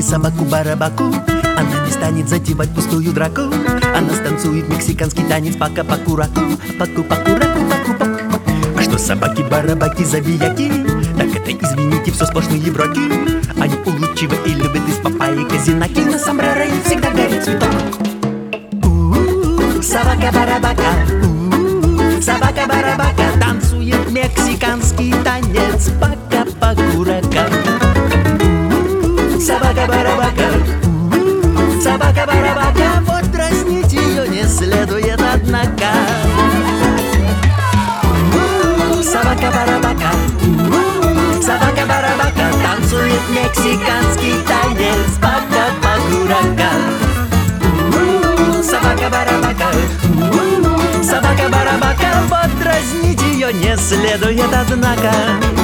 бы собаку Барабаку, она не станет затевать пустую драку. Она станцует мексиканский танец пака-паку-раку, паку-паку-раку, паку-паку. А что собаки-барабаки забияки, так это, извините, все сплошные браки. Они улыбчивы и любят из папайи казинаки. На сомбреро им всегда горит цветок. Собака-барабака, собака-барабака танцует мексиканский танец пака-паку-рака. Собака-барабака, собака-барабака, вот дразнить ее не следует, однако. Собака-барабака, собака-барабака танцует мексиканский танец пака-паку-рака. Собака-барабака, собака-барабака, вот дразнить ее не следует, однако.